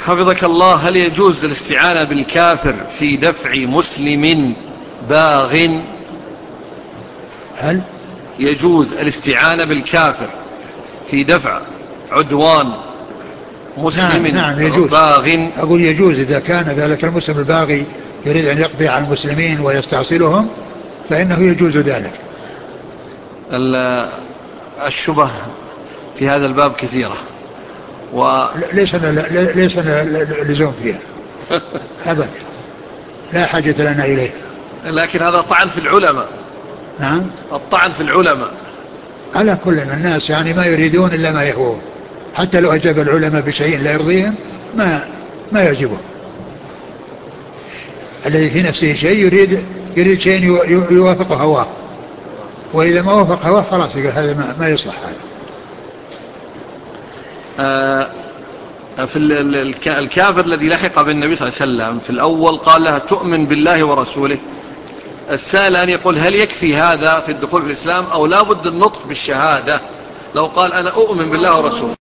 حفظك الله، هل يجوز الاستعانة بالكافر في دفع مسلم باغ؟ هل يجوز الاستعانة بالكافر في دفع عدوان نعم مسلم نعم يجوز. باغ؟ أقول يجوز إذا كان ذلك المسلم الباغي يريد أن يقضي على المسلمين ويستعصلهم فإنه يجوز ذلك. الشبه في هذا الباب كثيرة ليس لزوم فيها أبدا، لا حاجة لنا إليه. لكن هذا طعن في العلماء. نعم، الطعن في العلماء. على كل من الناس يعني ما يريدون إلا ما يهوون، حتى لو أجاب العلماء بشيء لا يرضيهم ما يعجبه. الذي في نفسه شيء يريد شيء يوافق هواه، وإذا ما وافق هواه خلاص يقول هذا ما يصلح هذا. في الكافر الذي لحق بالنبي صلى الله عليه وسلم في الأول قال له تؤمن بالله ورسوله، السائل أن يقول هل يكفي هذا في الدخول في الإسلام أو لا بد النطق بالشهادة؟ لو قال أنا أؤمن بالله ورسوله